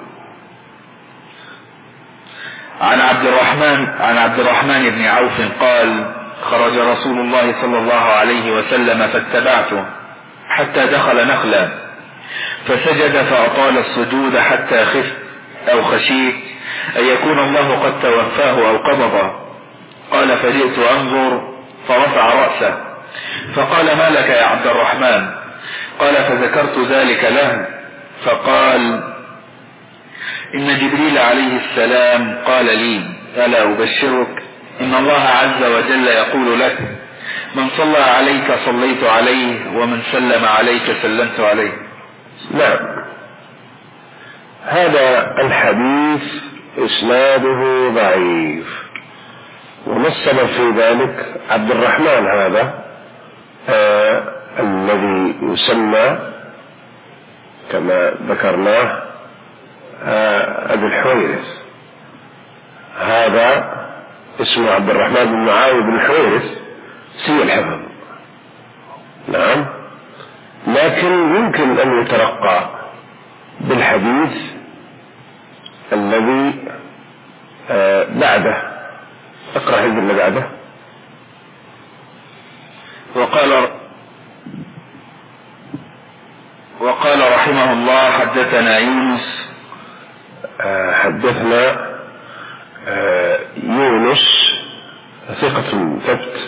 عن عبد الرحمن بن عوف قال خرج رسول الله صلى الله عليه وسلم فاتبعته حتى دخل نخلا فسجد فأطال السجود حتى خفت أو خشيت أن يكون الله قد توفاه أو قبضه. قال فجئت أنظر فرفع رأسه فقال ما لك يا عبد الرحمن؟ قال فذكرت ذلك له فقال إن جبريل عليه السلام قال لي ألا أبشرك إن الله عز وجل يقول لك من صلى عليك صليت عليه ومن سلم عليك سلمت عليه. نعم. هذا الحديث إسناده ضعيف ومثل في ذلك عبد الرحمن هذا الذي يسمى كما ذكرناه أبي الحويرث. هذا اسمه عبد الرحمن بن معاوية بن الحويرث سيء الحفظ. نعم. لكن يمكن أن يترقى بالحديث الذي بعده. اقرأ هذا اللي بعده. وقال رحمه الله حدثنا يونس حدثنا يونس ثقة ثبت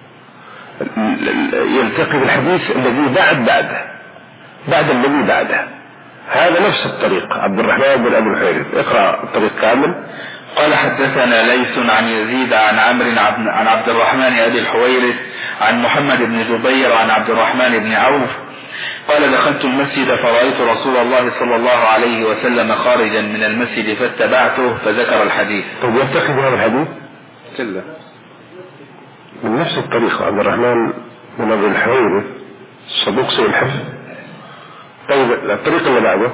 يلتقي بالحديث الذي بعد الذي بعده. هذا نفس الطريق عبد الرحمن بن أبي الحويرث. اقرأ الطريق كامل. قال حدثنا ليث عن يزيد عن عمرو عن عبد الرحمن أبي الحويرث عن محمد بن جبير عن عبد الرحمن بن عوف قال دخلت المسجد فرأيت رسول الله صلى الله عليه وسلم خارجا من المسجد فاتبعته فذكر الحديث. طيب يلتقي بهذا الحديث من نفس الطريقة عبد الرحمن بن أبي الحويرث صدوق سيء الحفظ. طيب الطريق اللي بعده.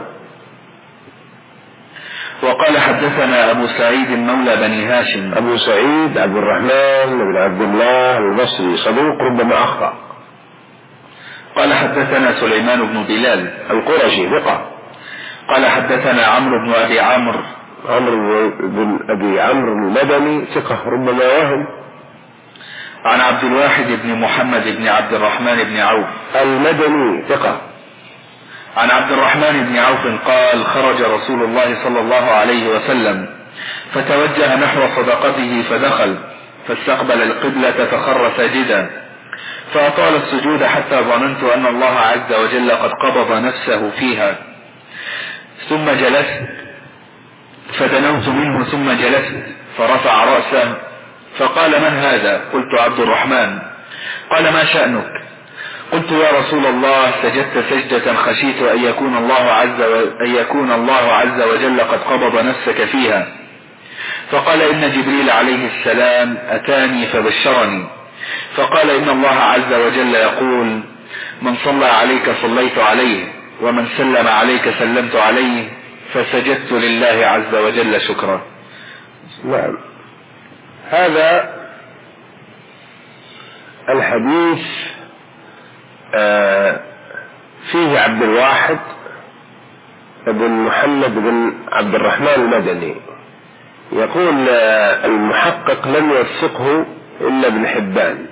وقال حدثنا أبو سعيد مولى بني هاشم. أبو سعيد عبد الرحمن بن عبد الله البصري صدوق ربما أخطأ. قال حدثنا سليمان بن بلال القرشي ثقة. قال حدثنا عمرو بن أبي عمرو بن أبي عمرو المدني ثقة ربما وهم. عن عبد الواحد بن محمد بن عبد الرحمن بن عوف المدني ثقة. عن عبد الرحمن بن عوف قال خرج رسول الله صلى الله عليه وسلم فتوجه نحو صدقته فدخل فاستقبل القبلة فخر ساجدا فأطال السجود حتى ظننت أن الله عز وجل قد قبض نفسه فيها ثم جلست فدنوت منه ثم جلست فرفع رأسه فقال من هذا؟ قلت عبد الرحمن. قال ما شأنك؟ قلت يا رسول الله سجدت سجدة خشيت أن يكون الله عز وجل قد قبض نفسك فيها. فقال إن جبريل عليه السلام أتاني فبشرني فقال إن الله عز وجل يقول من صلى عليك صليت عليه ومن سلم عليك سلمت عليه فسجدت لله عز وجل شكرا. نعم. هذا الحديث فيه عبد الواحد بن محمد بن عبد الرحمن المدني. يقول المحقق لم يوثقه إلا ابن حبان،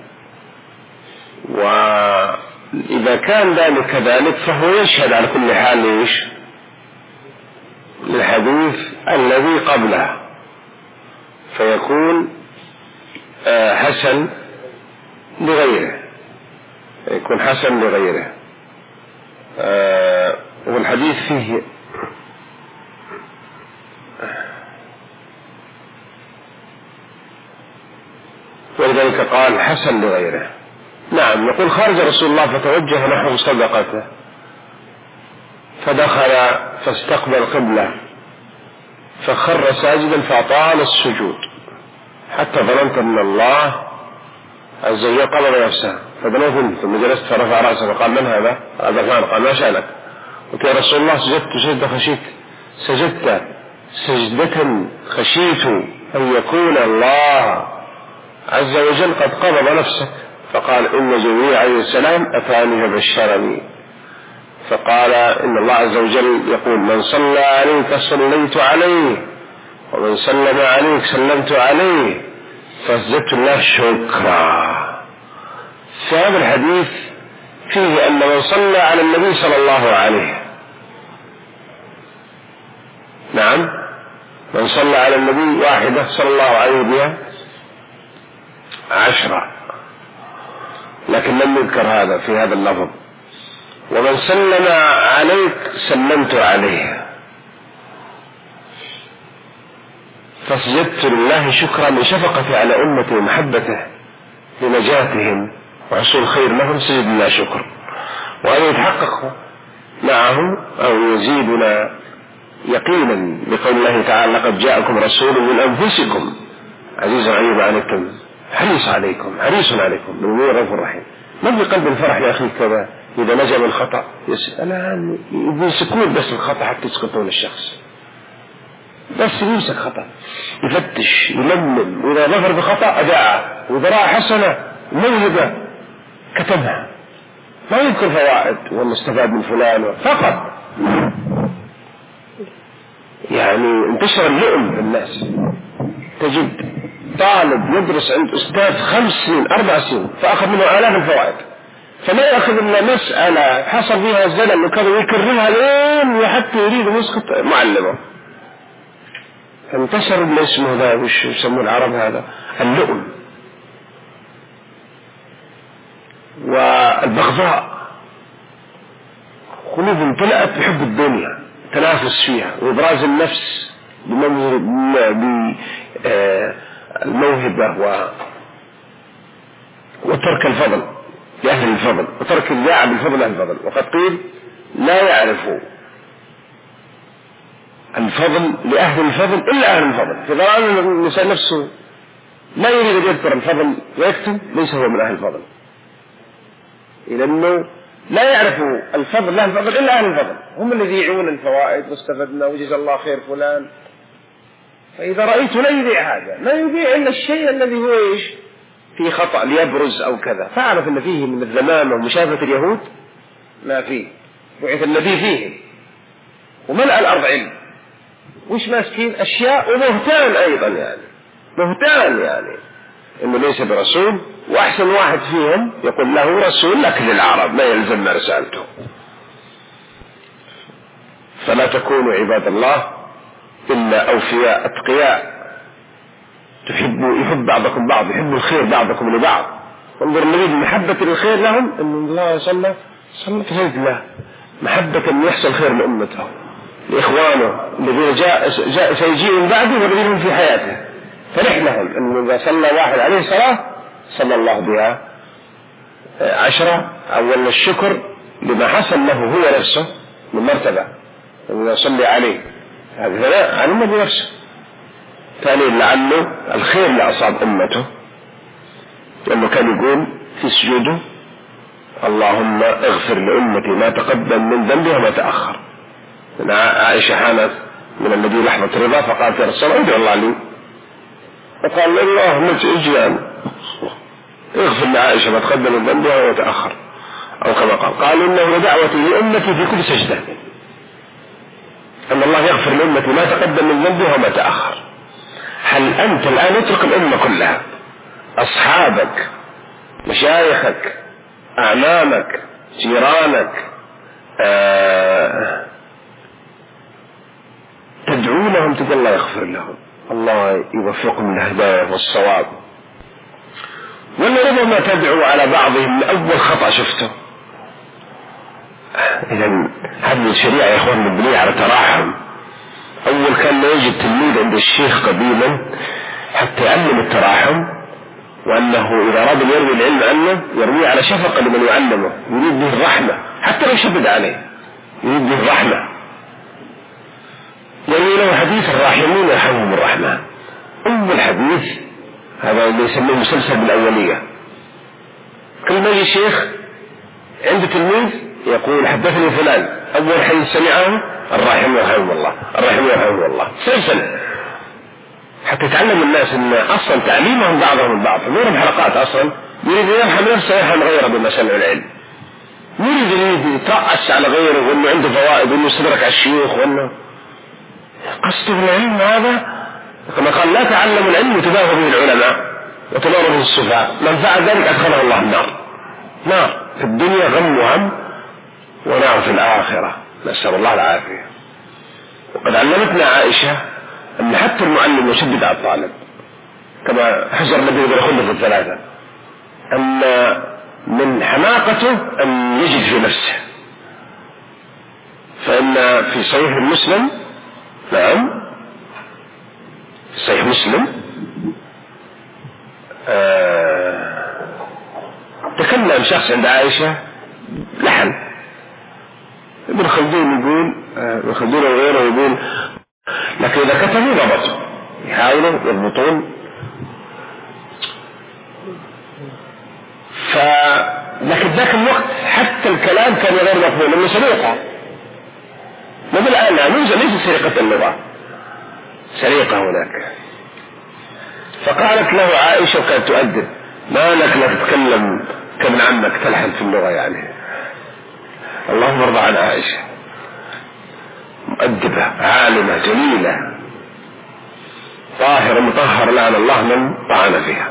وإذا كان ذلك كذلك فهو يشهد على كل حال للحديث الذي قبله فيكون حسن لغيره، يكون حسن لغيره. والحديث فيه ولذلك قال حسن لغيره. نعم، يقول خرج رسول الله فتوجه نحو صدقته فدخل فاستقبل قبله فخر ساجدا فأطال السجود حتى ظننت أن الله عز وجل قبض نفسه فدنوت، ثم جلست فرفع رأسه فقال من هذا؟ هذا فلان. قال ما شأنك؟ قلت يا رسول الله سجدت سجدة خشيت أن يكون الله عز وجل قد قبض نفسه. فقال إن جبريل عليه السلام أتاني فبشرني فقال إن الله عز وجل يقول من صلى عليك صليت عليه ومن سلم عليك سلمت عليه فسجدت الله شكرا. في هذا الحديث فيه أن من صلى على النبي صلى الله عليه، نعم، من صلى على النبي واحدة صلى الله عليه بها 10، لكن لم يذكر هذا في هذا اللفظ. ومن سلم عليك سلمت عليه فسجدت لله شكرا لشفقته على أمته ومحبته لنجاتهم وحصول خير لهم، سجد لله شكر. وأن يتحقق معه أو يزيدنا يقينا بقول الله تعالى لقد جاءكم رسول من أنفسكم عزيز عليم عنكم حريص عليكم بالمؤمنين رؤوف رحيم. ما بقلب الفرح يا أخي كذا إذا نجا من خطأ الآن يمسكون بس الخطأ حتى يسقطون الشخص، بس يمسك خطأ يفتش يلمم، وإذا ظفر بخطأ أداعه، وإذا رأى حسنة موهبة كتبها، ما يذكر فوائد والمستفاد من فلان فقط. يعني انتشر اللؤم بالناس، تجد طالب يدرس عند أستاذ 5 سنين 4 سنين فأخذ منه آلاف الفوائد، فلا يأخذ إلا مسألة حصل فيها زلل وكذا ويكررها لين حتى يريد يسقط معلمه. انتشر اللي اسمه ذا وش يسمون العرب هذا اللؤم والبغضاء، قلوب امتلأت بحب الدنيا تنافس فيها وإبراز النفس بالموهبة وترك الفضل لأهل الفضل وترك الداعي بالفضل لأهل الفضل. وقد قيل لا يعرف الفضل لأهل الفضل إلا أهل الفضل، فإذا الإنسان نفسه لا يريد أن يذكر الفضل ويكتب ليس هو من أهل الفضل، لأنه لا يعرف الفضل لأهل الفضل إلا أهل الفضل، هم الذي يعون الفوائد واستفدنا وجزا الله خير فلان. فإذا رأيته لا يبيع هذا، لا يبيع إلا الشيء الذي هو إيش في خطأ ليبرز أو كذا، فأعرف أن فيه من الذمامة ومشافة اليهود ما فيه، بعث النبي فيه وملأ الأرض علم، وش ماسكين أشياء وبهتان أيضا، يعني بهتان يعني إنه ليس برسول، وأحسن واحد فيهم يقول له رسول لكن العرب ما يلزمنا رسالته. فلا تكونوا عباد الله إلا أوفياء أتقياء يحب بعضكم بعض، يحب الخير بعضكم لبعض. انظر النبي بمحبة الخير لهم أن الله صلى في هذه الله محبة أن يحصل خير لأمته لإخوانه الذين جاء سيجيء بعده والذين هم في حياته، فرح لهم أن إذا صلى واحد عليه صلاة صلى الله بها 10. أولا الشكر لما حصل له هو نفسه من مرتبة أن يصلي عليه، هذا ثناء عن النبي نفسه. ثانيا لعله الخير لأصاب أمته، لأنه كان يقول في سجوده اللهم اغفر لأمتي ما تقدم من ذنبها وما تأخر. عائشة حانت من النبي لحظة رضا فقالت يا رسول الله ادعو الله لي، فقال اللهم اجعل اغفر لعائشة ما تقدم من ذنبها وما تأخر، أو كما قال إنه دعوتي لأمتي في كل سجدة، أن الله يغفر لأمتي ما تقدم من ذنبها وما تأخر. هل أنت الآن اترك الأمة كلها، أصحابك، مشايخك، أعمامك، جيرانك، تدعونهم تقول الله يغفر لهم، الله يوفقهم للهداية والصواب. ولا ربما تدعو على بعضهم لأول خطأ شفته. إذن هذه الشريعة يا إخوان مبنية على تراحم. أول كان لا يوجد تلميذ عند الشيخ قديما حتى يعلم التراحم، وأنه إذا أراد يروي العلم عنه يرويه على شفقة لمن يعلمه، يريد به الرحمة حتى لو شدد عليه، يريد به الرحمة. يروي له حديث الراحمين يرحمهم الرحمن. أول حديث هذا اللي يسميه مسلسل بالأولية. كل ما يجي الشيخ عنده تلميذ يقول حدثني فلان، أول حديث سمعه الراحمين يرحمهم الله، الراحمين يرحمهم الله، سلسل حتى يتعلم الناس ان اصلا تعليمهم بعضهم البعض. غيرهم حلقات اصلا يريد يرحم نفسه يرحم غيره بما سمع العلم، يريد يترأس على غيره وانه عنده فوائد وانه يستدرك على الشيوخ وانه قصده العلم. هذا كما قال لا تعلموا العلم وتباهوا به العلماء وتناروا به السفهاء، من فعل ذلك ادخله الله النار. نار في الدنيا غم وهم، ونار في الآخرة، نسأل الله العافية. وقد علمتنا عائشة أن حتى المعلم يشدد على الطالب كما حجر النبي بالخلق الثلاثة، أن من حماقته أن يجد في نفسه. فإن في صحيح مسلم، نعم في صحيح مسلم تكلم شخص عند عائشة لحن. ابن خلدون يقول، ابن خلدون وغيره يقول لكن إذا كتبوا ضبطوا، يحاولوا يضبطون. لكن ذاك الوقت حتى الكلام كان غير مقبول لأنه سرقة. ما بالآن ليس سرقة اللغة، سرقة هناك. فقالت له عائشة وكانت تؤدب ما لك لا تتكلم كابن عمك تلحن في اللغة يعني. اللهم ارضى عن عائشة، مؤدبة عالمة جميلة طاهرة مطهرة لعن الله من طعن فيها.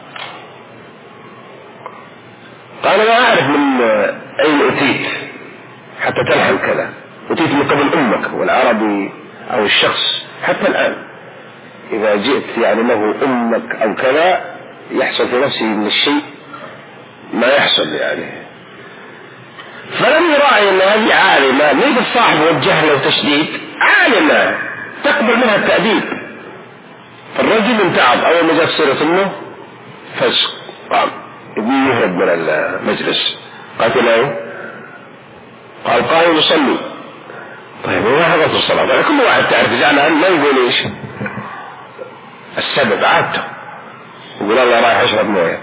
قال ما أعرف من أين أتيت حتى تلحن كذا، أتيت من قبل أمك. والعربي أو الشخص حتى الآن إذا جئت يعني له أمك أو كذا يحصل في نفسه من الشيء ما يحصل يعني. فلم يراعي أن هذه عالمة ليس الصاحب والجهل وتشديد، عالمة تقبل منها التأديب. فالرجل امتعض أول ما جاء سيرة أمه فسق، قام ابني يهرب من المجلس. قالت له قال قائم يصلي. طيب ما حضرت الصلاة؟ يعني كل واحد تعرف زعلان ما يقول ايش السبب، عادته يقول الله رايح اشرب مويه.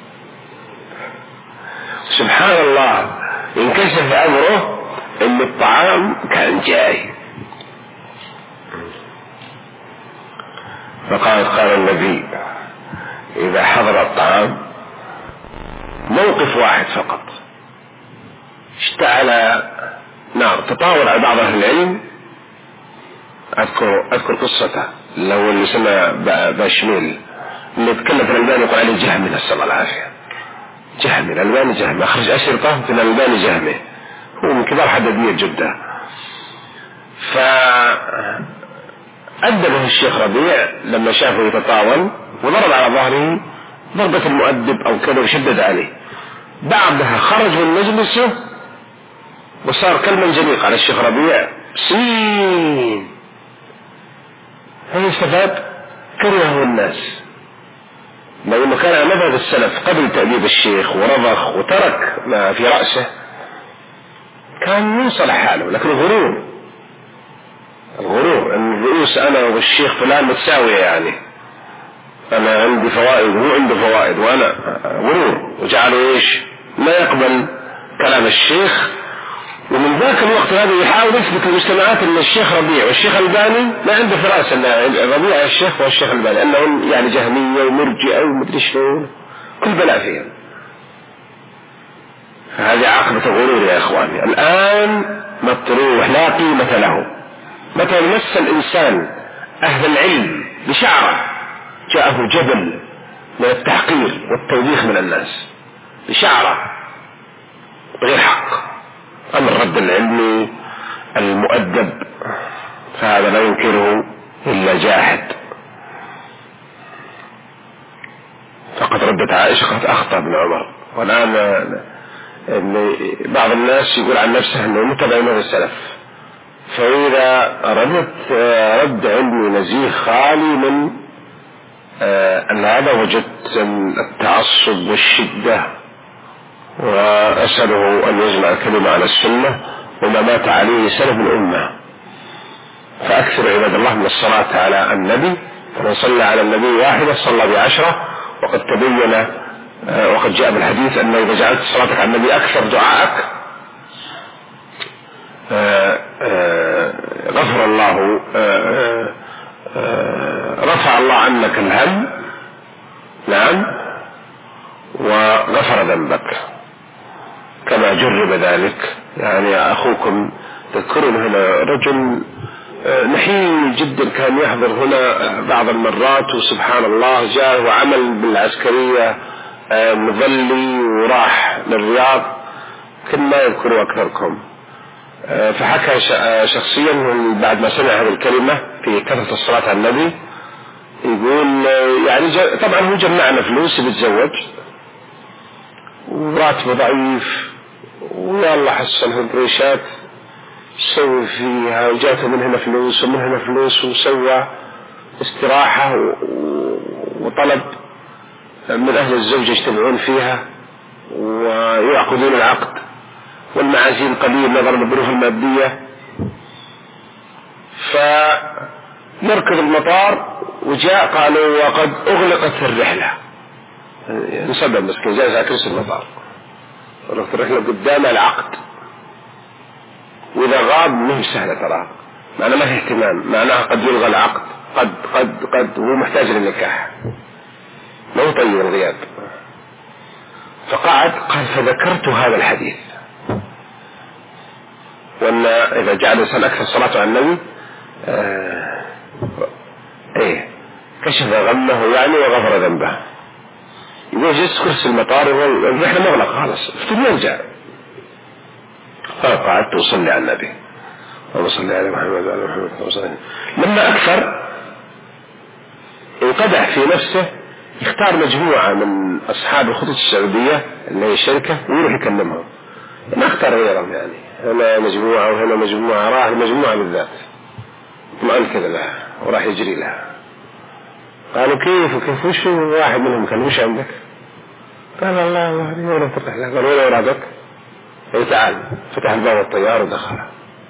سبحان الله انكشف امره ان الطعام كان جاي. قال النبي اذا حضر الطعام موقف واحد فقط اشتعل نار تطاول على بعض اهل العلم. اذكر قصته اللي هو اللي سمى باشميل اللي تكلم في الألباني يقول عليه جهمي، نسأل الله العافية. جهمي الألباني جهمي، أخرج أشرطة في الألباني جهمي، هو من كبار حدادية جدة. فأدبه الشيخ ربيع لما شافه يتطاول وضرب على ظهره ضربة المؤدب أو كذا وشدد عليه. بعدها خرج من مجلسه وصار كالمنجنيق على الشيخ ربيع سنين. هذا استفاد كرهه الناس، لو انه كان على مذهب السلف قبل تأديب الشيخ ورضخ وترك ما في رأسه كان يوصل حاله. لكن الغرور ان الرؤوس انا والشيخ فلان متساوية، يعني انا عندي فوائد وهو عنده فوائد، وانا غرور. وجعلوا ايش لا يقبل كلام الشيخ. ومن ذاك الوقت هذا يحاول يثبت للمجتمعات ان الشيخ ربيع والشيخ الباني ما عنده فراس، ان ربيع الشيخ والشيخ الباني انهم يعني جهمية ومرجئة ومدري شلون، كل بلاء فيهم. هذه عاقبة الغرور يا اخواني. الان مطروح لا قيمة له. متى مس الانسان اهل العلم بشعره جاءه جبل من التحقير والتوبيخ من الناس بشعره غير حق. أما الرد العلمي المؤدب فهذا لا ينكره إلا جاحد. فقد ردت عائشة قد أخطأ ابن عمر. والآن بعض الناس يقول عن نفسه أنه متبع من السلف، فإذا ردت رد علمي نزيه خالي من أن هذا وجدت التعصب والشدة، وأسأله أن يجمع الكلمة على السنة وما مات عليه سلف الأمة. فأكثر عباد الله من الصلاة على النبي، فمن صلى على النبي واحدة صلى ب10. وقد تبين وقد جاء بالحديث أنه إذا جعلت صلاتك على النبي أكثر دعائك غفر الله رفع الله عنك الهم، نعم، وغفر ذنبك، كما جرب ذلك. يعني أخوكم تذكرون هنا رجل نحيل جدا كان يحضر هنا بعض المرات، وسبحان الله جاء وعمل بالعسكرية مظلي وراح للرياض، كما يذكروا أكثركم. فحكى شخصيا بعد ما سمع هذه الكلمة في كثرة الصلاة على النبي، يقول يعني طبعا هو جمعنا فلوس بيتزوج وراتبه ضعيف، والله حصل بريشات سوي فيها، وجاته من هنا فلوس ومن هنا فلوس، وسوى استراحة وطلب من أهل الزوجة يجتمعون فيها ويعقدون العقد، والمعازيم قليل نظرا للظروف المادية. فيركض المطار وجاء قالوا وقد أغلقت الرحلة، انسبب مسكين جالس على كرسي المطار، أغلقت الرحلة قدام العقد، وإذا غاب مهم سهلة ترى، معناه ما في اهتمام، معناها قد يلغى العقد، قد هو محتاج للنكاح، ما هو طيب الغياب. فقعد قال فذكرت هذا الحديث، وأن إذا جعل الإنسان أكثر صلاة على النبي كشف غمه يعني وغفر ذنبه. يقول جلست كرسي المطار والرحلة مغلق خالص، فتن يرجع. فقعدت أصلي على النبي، اللهم صل على محمد وعلى محمد وسلم. لما أكثر انقدح في نفسه، يختار مجموعة من أصحاب الخطوط السعودية اللي هي الشركة ويروح يكلمهم، ما اختار غيرهم، يعني هنا مجموعة وهنا مجموعة، راح المجموعة بالذات ما أنكذ لها وراح يجري لها. قالوا كيف وكيف وش واحد منهم كان وش عندك؟ قال الله ولا تفتح له. قال ولا ورادك؟ اي تعال. فتح الباب الطيار ودخل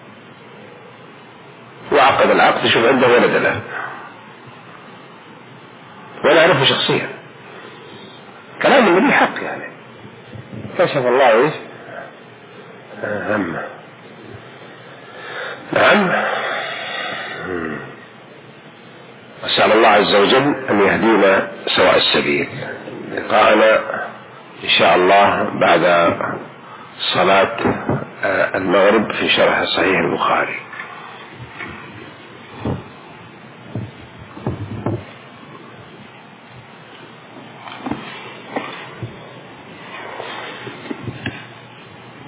وعقد العقد، شوف عنده ولد له ولا أعرفه شخصيا، كلام النبي حق يعني. كشف الله ايش همه. نعم. أسأل الله عز وجل أن يهدينا سواء السبيل. لقاءنا إن شاء الله بعد صلاة المغرب في شرح صحيح البخاري.